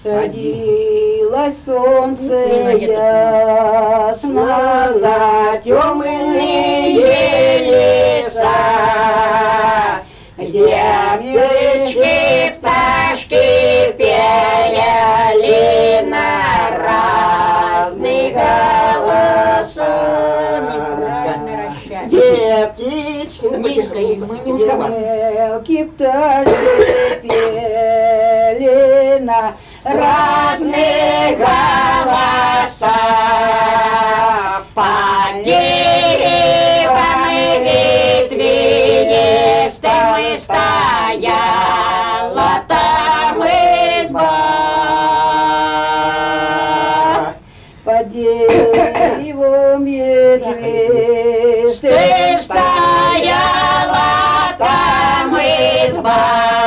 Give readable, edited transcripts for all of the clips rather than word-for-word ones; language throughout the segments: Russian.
Садилось солнце ясно за темные леса, где птички, пташки пели на разные голоса. Где птички, мелкие пташки пели на разные голоса. Под деревом ветвистым стояла там изба. Под деревом ветвистым стояла там изба.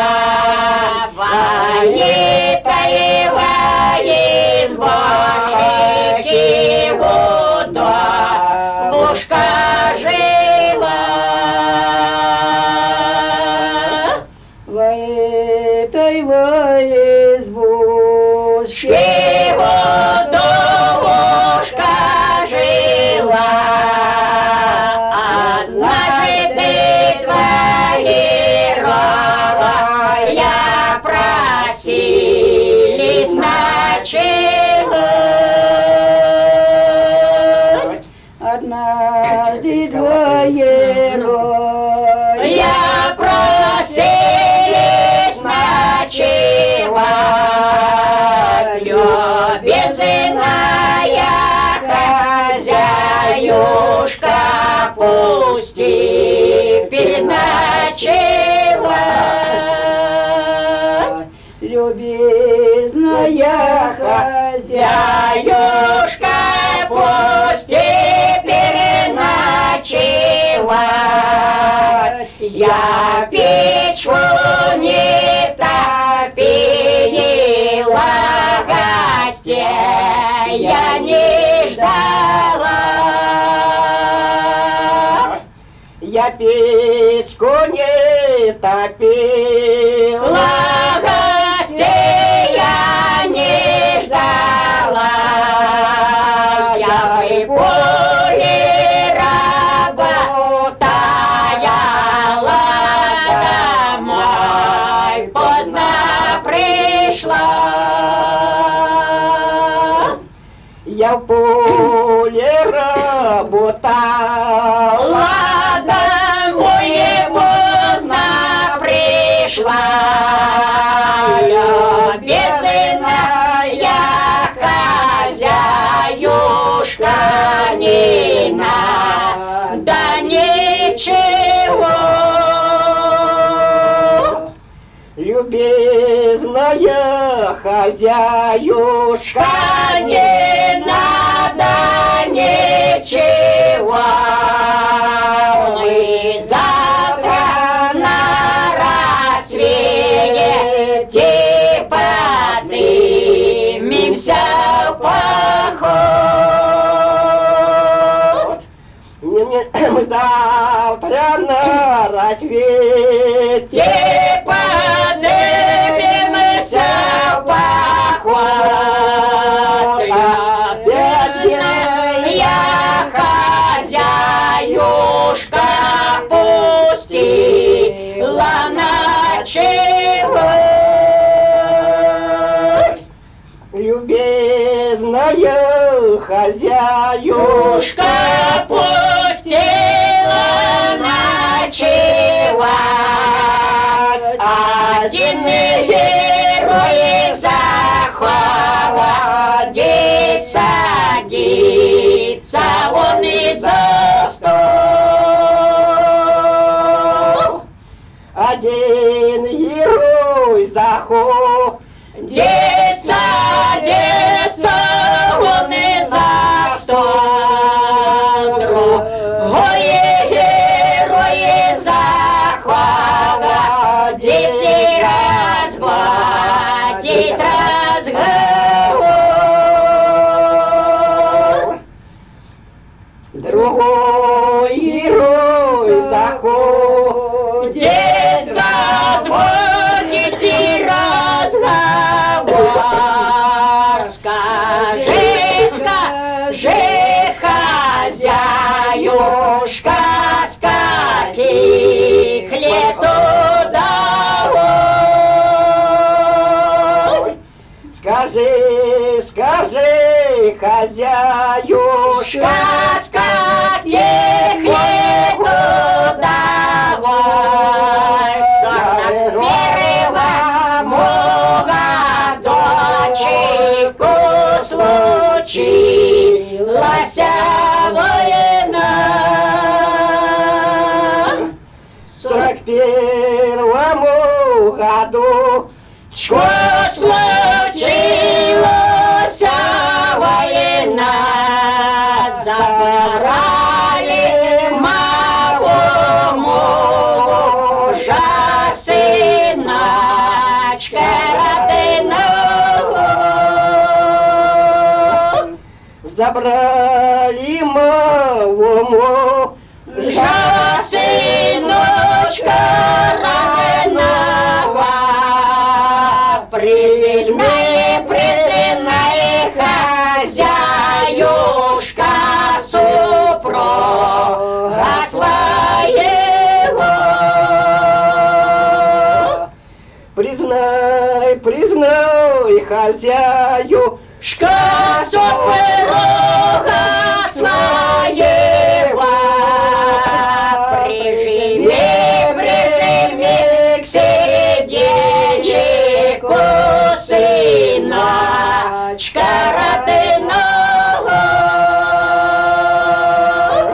Однажды двое я просились ночевать, любезная хозяюшка, пусти переночевать. Любезная хозяюшка, пусти переночевать. Я печку не топила, гостей я не ждала. Я печку не топила, гостей я не ждала. Я в поле домой поздно пришла. Я в поле работала, домой поздно пришла. Любезная хозяюшка, не надо ничего. Любезная хозяюшка, не надо ничего. Мы завтра на рассвете поднимемся в поход. Мы завтра на рассвете поднимемся в поход. Любезная хозяюшка, пустила ночевать. Любезная хозяюшка, пустила ночевать. Один герой захватит, садится он и за стол. Один герой заходит, садится он и за стол. Другой герой захватит и разводит разговор. Другой герой заходит, зазвонит и разговор. Скажи, скажи, хозяюшка, как ехать давай, первого молодочку случилась война. В 41-му году Что случилась война, забрали моего мужа, сыночка родного. забрали моего мужа, сыночка родного. Признай, хозяюшка, супруга своего. Признай, хозяюшка, Супруга своего.